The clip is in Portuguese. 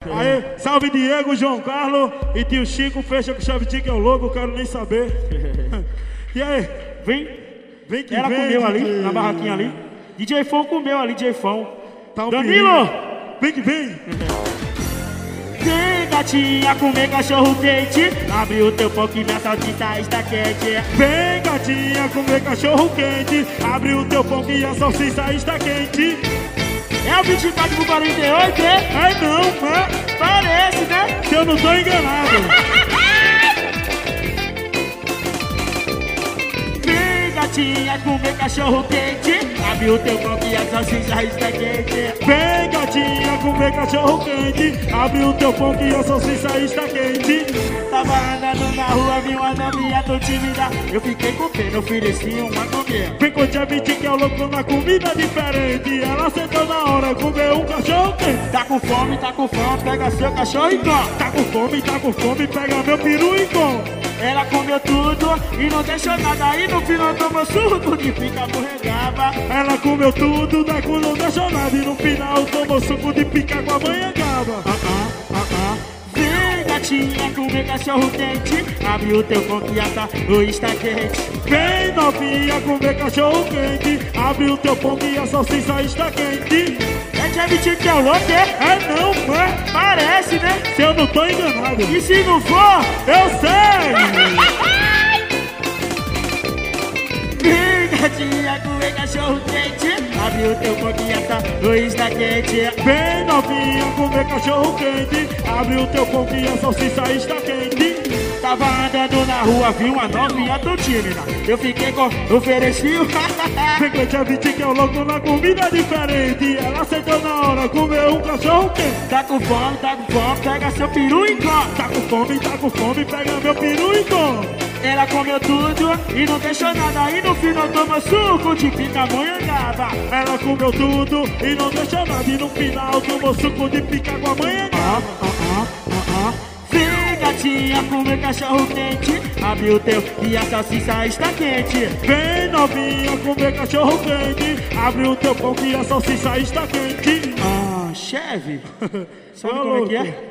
Aí, salve Diego, João Carlos e tio Chico, fecha com chave de que é o logo, quero nem saber. E aí? Vem que ela vem, comeu ali, DJ. na barraquinha ali. DJ Fão comeu ali, DJ Fão. Tá um Danilo! perigo. Vem que vem. Vem, gatinha, comer cachorro quente. Abre o teu pão que minha salsicha está quente. Vem, gatinha, comer cachorro quente. Abre o teu pão que a salsicha está quente. É o 24 por 48, é? Ai não, Parece, né? se eu não tô enganado. Vem, gatinha, comer cachorro quente. Abre o teu pão que a salsicha está quente. Vem, gatinha, comer cachorro quente. Abre o teu pão que a salsicha está quente. Tava andando na rua, vi uma novinha tão tímida. Eu fiquei com pena, ofereci uma comida. Vem com tia Viti que é o louco na comida diferente. Ela sentou na hora, comeu um cachorro quente. Tá com fome, pega seu cachorro e come. Tá com fome, pega meu peru e come. Ela comeu tudo e não deixou nada. E no final tomou suco de pica borregaba. Ela comeu tudo, da cu não deixou nada. E no final tomou suco de pica com a manhangaba. Vem, gatinha, comer cachorro quente. Abre o teu pão que assa ou está quente. Vem, novinha, comer cachorro quente. Abre o teu pão que a salsicha está quente. É de admitir que é o louco, é? É não, Parece, né? se eu não tô enganado. E se não for, Eu sei! vem, gatinha, comer cachorro quente. Abre o teu pão que assa ou está quente. Vem, novinha, comer cachorro quente. Abre o teu pão que a salsicha está quente. Tava andando na rua, vi uma novinha tão tímida. Eu fiquei com... ofereci o... Vem com tia Viti que é o louco na comida diferente. Ela sentou na hora, comeu um cachorro quente. Tá com fome, pega seu peru e come. Tá com fome, pega meu peru e come. Ela comeu tudo e não deixou nada. E no final tomou suco de pica manhangaba. Ela comeu tudo e não deixou nada. E no final tomou suco de pica com a manhangaba. Vem, gatinha, comer cachorro quente. Abre o teu e a salsicha está quente. Vem, novinha, comer cachorro quente. Abre o teu pão que a salsicha está quente. Chefe, sabe Ô, como é que louco. é?